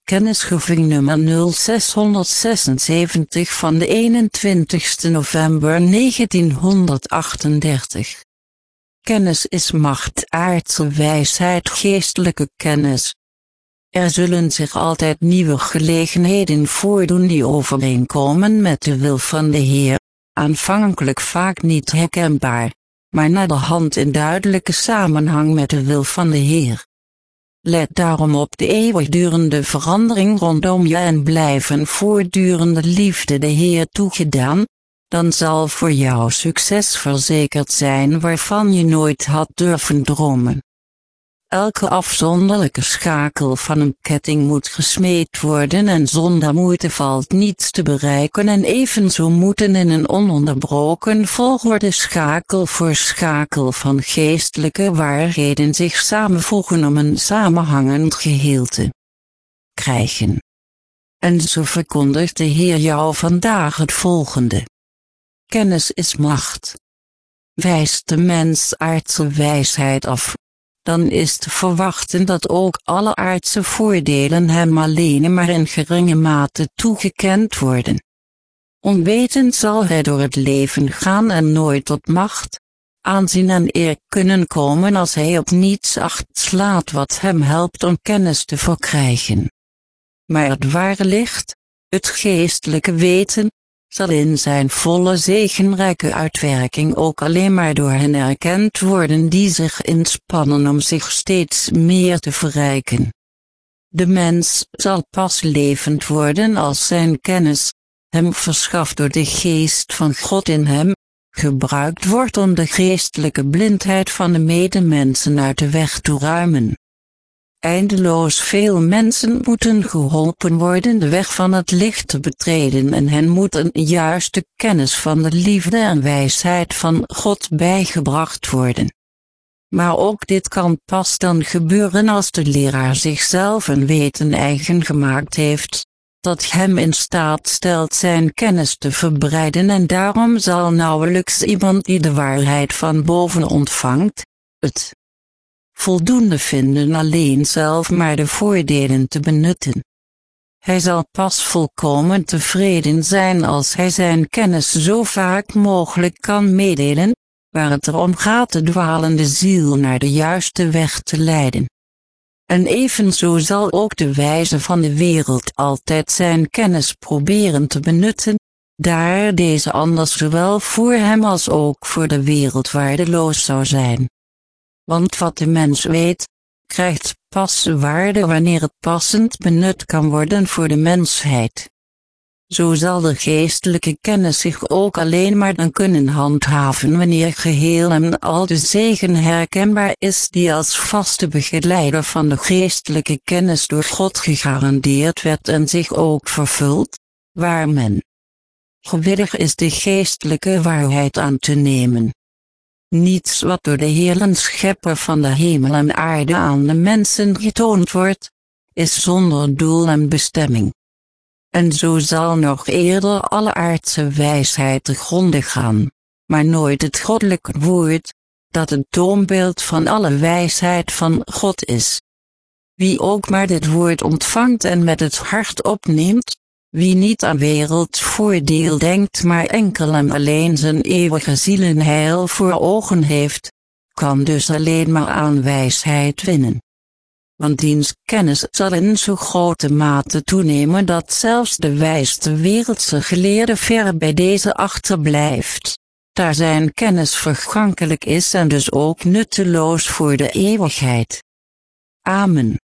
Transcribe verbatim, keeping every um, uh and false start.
Kennisgeving nummer nul zeshonderdzesenzeventig van de eenentwintigste november negentienhonderdachtendertig. Kennis is macht, aardse wijsheid, geestelijke kennis. Er zullen zich altijd nieuwe gelegenheden voordoen die overeenkomen met de wil van de Heer, aanvankelijk vaak niet herkenbaar, maar naderhand in duidelijke samenhang met de wil van de Heer. Let daarom op de eeuwigdurende verandering rondom je en blijf een voortdurende liefde de Heer toegedaan, dan zal voor jou succes verzekerd zijn waarvan je nooit had durven dromen. Elke afzonderlijke schakel van een ketting moet gesmeed worden en zonder moeite valt niets te bereiken en evenzo moeten in een ononderbroken volgorde schakel voor schakel van geestelijke waarheden zich samenvoegen om een samenhangend geheel te krijgen. En zo verkondigt de Heer jou vandaag het volgende. Kennis is macht. Wijst de mens aardse wijsheid af, dan is te verwachten dat ook alle aardse voordelen hem alleen maar in geringe mate toegekend worden. Onwetend zal hij door het leven gaan en nooit tot macht, aanzien en eer kunnen komen als hij op niets acht slaat wat hem helpt om kennis te verkrijgen. Maar het ware licht, het geestelijke weten, zal in zijn volle zegenrijke uitwerking ook alleen maar door hen erkend worden die zich inspannen om zich steeds meer te verrijken. De mens zal pas levend worden als zijn kennis, hem verschaft door de geest van God in hem, gebruikt wordt om de geestelijke blindheid van de medemensen uit de weg te ruimen. Eindeloos veel mensen moeten geholpen worden de weg van het licht te betreden en hen moet een juiste kennis van de liefde en wijsheid van God bijgebracht worden. Maar ook dit kan pas dan gebeuren als de leraar zichzelf een weten eigen gemaakt heeft, dat hem in staat stelt zijn kennis te verbreiden en daarom zal nauwelijks iemand die de waarheid van boven ontvangt, het voldoende vinden alleen zelf maar de voordelen te benutten. Hij zal pas volkomen tevreden zijn als hij zijn kennis zo vaak mogelijk kan meedelen, waar het erom gaat de dwalende ziel naar de juiste weg te leiden. En evenzo zal ook de wijze van de wereld altijd zijn kennis proberen te benutten, daar deze anders zowel voor hem als ook voor de wereld waardeloos zou zijn. Want wat de mens weet, krijgt pas waarde wanneer het passend benut kan worden voor de mensheid. Zo zal de geestelijke kennis zich ook alleen maar dan kunnen handhaven wanneer geheel en al de zegen herkenbaar is die als vaste begeleider van de geestelijke kennis door God gegarandeerd werd en zich ook vervult, waar men gewillig is de geestelijke waarheid aan te nemen. Niets wat door de Heere Schepper van de hemel en aarde aan de mensen getoond wordt, is zonder doel en bestemming. En zo zal nog eerder alle aardse wijsheid te gronde gaan, maar nooit het goddelijke woord, dat het toonbeeld van alle wijsheid van God is. Wie ook maar dit woord ontvangt en met het hart opneemt, wie niet aan wereldvoordeel denkt maar enkel en alleen zijn eeuwige zielenheil voor ogen heeft, kan dus alleen maar aan wijsheid winnen. Want diens kennis zal in zo grote mate toenemen dat zelfs de wijste wereldse geleerde ver bij deze achterblijft, daar zijn kennis vergankelijk is en dus ook nutteloos voor de eeuwigheid. Amen.